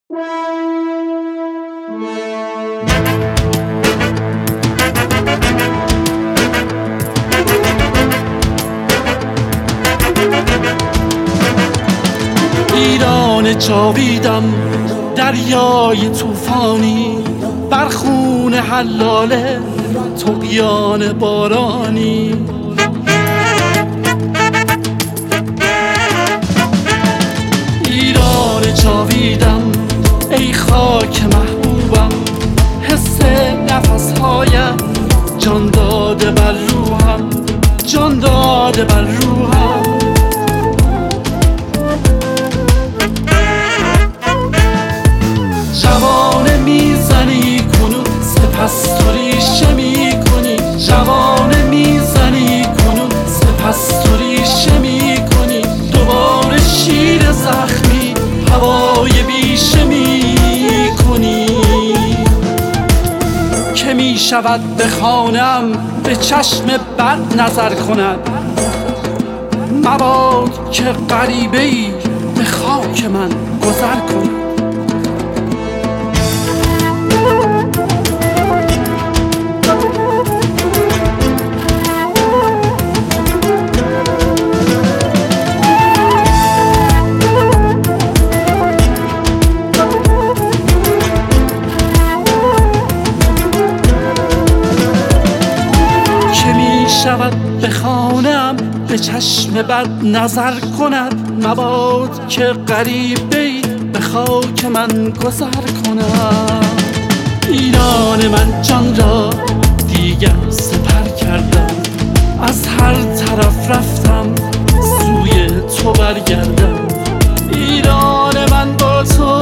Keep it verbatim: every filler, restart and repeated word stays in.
ایران جاویدم دریای طوفانی، بر خون حلاله طغیان بارانی. ایران جاویدم ای خاک محبوبم، حس نفسهایم جان داده بر روحم، جان داده بر روحم. جوانه میزنی کنون سپس تو ریشه میکنی، جوانه میزنی کنون سپس تو ریشه میکنی. دوباره شیر زخمی هوای بیشه میکنی. که میشود به خانم به چشم بد نظر کند، مباد که غریبه ای به خاک من گذر کند. شود به خانم به چشم بد نظر کند، مباد که غریبه‌ای به خاک من گذر کند. ایران من جان را دیگر سپر کردم، از هر طرف رفتم سوی تو برگردم. ایران من با تو